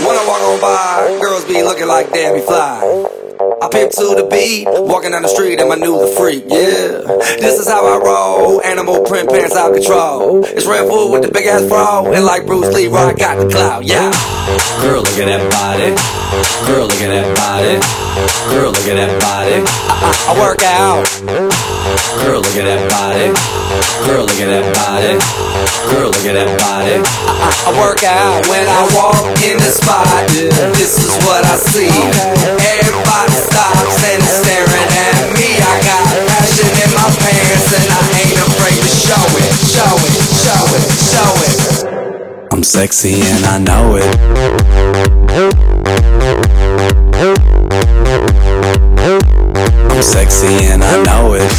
When I walk on by, girls be looking like Debbie Fly. I pimp to the beat, walking down the street and my new the freak, yeah. This is how I roll, animal print pants out control. It's Red Bull with the big ass bra, and like Bruce Lee, I got the clout, yeah. Girl, look at that body. Girl, look at that body. Girl, look at that body. I work out. Girl, look at that body. Girl, look at that body. Girl, look at that body. I work out when I walk in the spot. This is what I see. Everybody stops and is staring at me. I got passion in my pants and I ain't afraid to show it. Show it, show it, show it. I'm sexy and I know it. I'm sexy and I know it.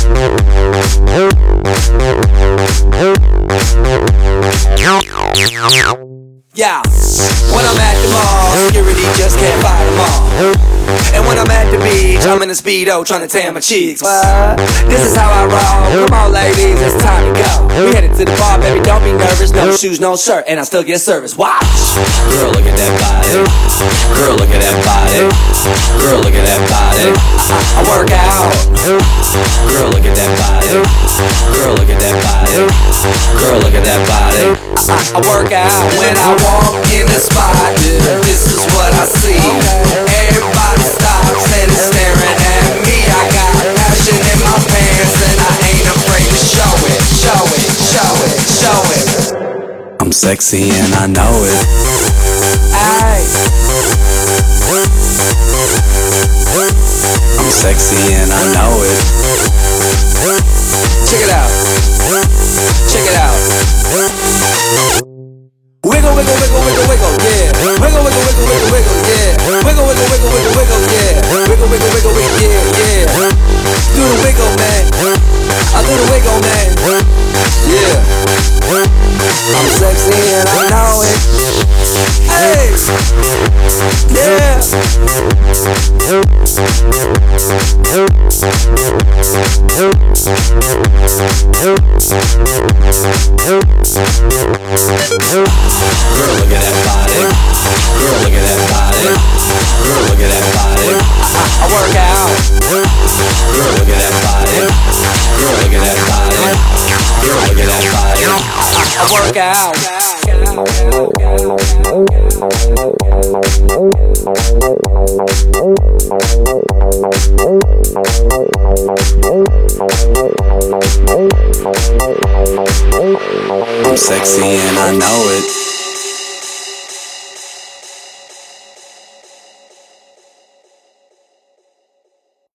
Yeah, when I'm at the mall, security just can't fight them all. And when I'm at the beach, I'm in a Speedo trying to tan my cheeks. This is how I roll. Come on, ladies, it's time to go. We headed to the bar, baby, don't be nervous. No shoes, no shirt, and I still get service. Watch. Girl, look at that body. Girl, look at that body. Girl, look at that body. I work out. Girl, look at that body. Girl, look at that body. Girl, look at that body. I work out when I walk in the spot. This is what I see. Everybody stops and is staring at me. I got passion in my pants and I ain't afraid to show it. Show it, show it, show it. I'm sexy and I know it. Aye. I'm sexy and I know it. Check it out. Check it out. Wiggle, wiggle, wiggle, wiggle, wiggle, yeah. Wiggle, wiggle, wiggle, wiggle, wiggle, yeah. Wiggle, wiggle, wiggle, wiggle, wiggle, yeah. Wiggle, wiggle, wiggle, wiggle, yeah, yeah. Do the wiggle, man. I do the wiggle, man. Yeah. I'm sexy and I know it. Hey. Yeah. Girl, look at that body. Girl, look at that body. Girl, look at that body. I work out. Girl, look at that body. Girl, look at that body. Girl, look at that body. I work out. I'm sexy and I know it.